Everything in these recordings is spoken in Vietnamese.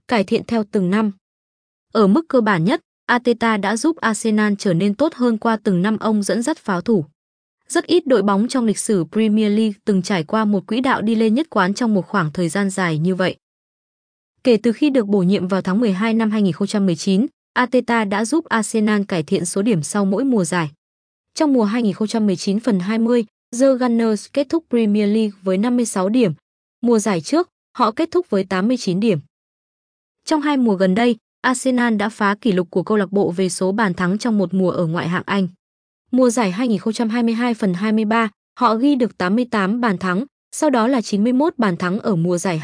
cải thiện theo từng năm. Ở mức cơ bản nhất, Arteta đã giúp Arsenal trở nên tốt hơn qua từng năm ông dẫn dắt pháo thủ. Rất ít đội bóng trong lịch sử Premier League từng trải qua một quỹ đạo đi lên nhất quán trong một khoảng thời gian dài như vậy. Kể từ khi được bổ nhiệm vào tháng 12 năm 2019, Arteta đã giúp Arsenal cải thiện số điểm sau mỗi mùa giải. Trong mùa 2019-20, The Gunners kết thúc Premier League với 56 điểm. Mùa giải trước, họ kết thúc với 89 điểm. Trong 2 mùa gần đây, Arsenal đã phá kỷ lục của câu lạc bộ về số bàn thắng trong một mùa ở ngoại hạng Anh. Mùa giải 2022-23, họ ghi được 88 bàn thắng, sau đó là 91 bàn thắng ở mùa giải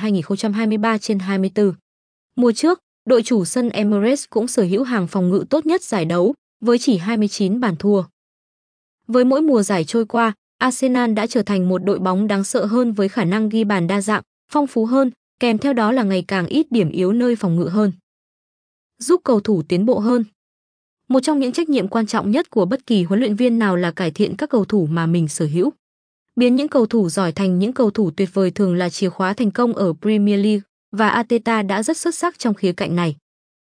2023/24. Mùa trước, đội chủ sân Emirates cũng sở hữu hàng phòng ngự tốt nhất giải đấu, với chỉ 29 bàn thua. Với mỗi mùa giải trôi qua, Arsenal đã trở thành một đội bóng đáng sợ hơn với khả năng ghi bàn đa dạng, phong phú hơn, kèm theo đó là ngày càng ít điểm yếu nơi phòng ngự hơn. Giúp cầu thủ tiến bộ hơn. Một trong những trách nhiệm quan trọng nhất của bất kỳ huấn luyện viên nào là cải thiện các cầu thủ mà mình sở hữu. Biến những cầu thủ giỏi thành những cầu thủ tuyệt vời thường là chìa khóa thành công ở Premier League, và Arteta đã rất xuất sắc trong khía cạnh này.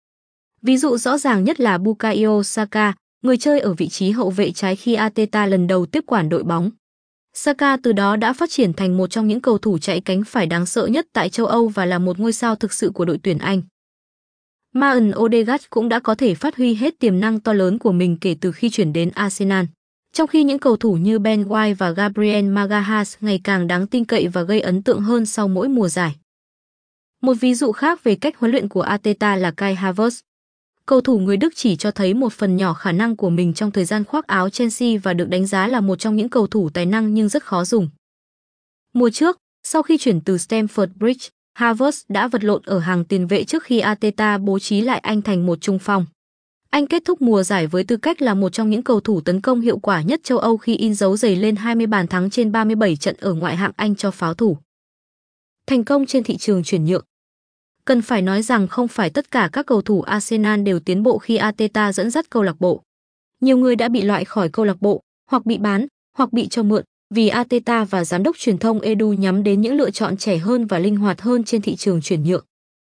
Ví dụ rõ ràng nhất là Bukayo Saka, người chơi ở vị trí hậu vệ trái khi Arteta lần đầu tiếp quản đội bóng. Saka từ đó đã phát triển thành một trong những cầu thủ chạy cánh phải đáng sợ nhất tại châu Âu và là một ngôi sao thực sự của đội tuyển Anh. Martin Odegaard cũng đã có thể phát huy hết tiềm năng to lớn của mình kể từ khi chuyển đến Arsenal. Trong khi những cầu thủ như Ben White và Gabriel Magalhaes ngày càng đáng tin cậy và gây ấn tượng hơn sau mỗi mùa giải. Một ví dụ khác về cách huấn luyện của Arteta là Kai Havertz. Cầu thủ người Đức chỉ cho thấy một phần nhỏ khả năng của mình trong thời gian khoác áo Chelsea và được đánh giá là một trong những cầu thủ tài năng nhưng rất khó dùng. Mùa trước, sau khi chuyển từ Stamford Bridge, Havertz đã vật lộn ở hàng tiền vệ trước khi Arteta bố trí lại anh thành một trung phong. Anh kết thúc mùa giải với tư cách là một trong những cầu thủ tấn công hiệu quả nhất châu Âu khi in dấu giày lên 20 bàn thắng trên 37 trận ở ngoại hạng Anh cho pháo thủ. Thành công trên thị trường chuyển nhượng. Cần phải nói rằng không phải tất cả các cầu thủ Arsenal đều tiến bộ khi Arteta dẫn dắt câu lạc bộ. Nhiều người đã bị loại khỏi câu lạc bộ, hoặc bị bán, hoặc bị cho mượn, vì Arteta và giám đốc truyền thông Edu nhắm đến những lựa chọn trẻ hơn và linh hoạt hơn trên thị trường chuyển nhượng.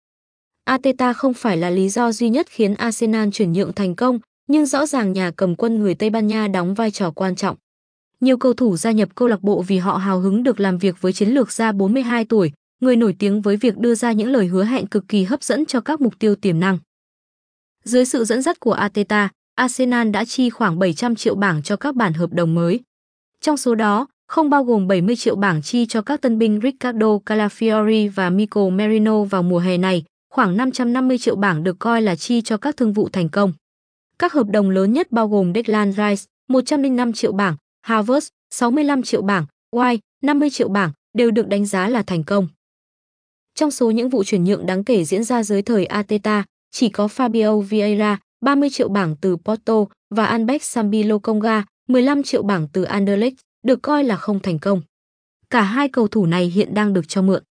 Arteta không phải là lý do duy nhất khiến Arsenal chuyển nhượng thành công, nhưng rõ ràng nhà cầm quân người Tây Ban Nha đóng vai trò quan trọng. Nhiều cầu thủ gia nhập câu lạc bộ vì họ hào hứng được làm việc với chiến lược gia 42 tuổi, người nổi tiếng với việc đưa ra những lời hứa hẹn cực kỳ hấp dẫn cho các mục tiêu tiềm năng. Dưới sự dẫn dắt của Arteta, Arsenal đã chi khoảng 700 triệu bảng cho các bản hợp đồng mới. Trong số đó, không bao gồm 70 triệu bảng chi cho các tân binh Riccardo Calafiori và Mikel Merino vào mùa hè này, khoảng 550 triệu bảng được coi là chi cho các thương vụ thành công. Các hợp đồng lớn nhất bao gồm Declan Rice, 105 triệu bảng, Havertz, 65 triệu bảng, White, 50 triệu bảng, đều được đánh giá là thành công. Trong số những vụ chuyển nhượng đáng kể diễn ra dưới thời Arteta, chỉ có Fabio Vieira, 30 triệu bảng từ Porto, và Albert Sambi Lokonga, 15 triệu bảng từ Anderlecht, được coi là không thành công. Cả hai cầu thủ này hiện đang được cho mượn.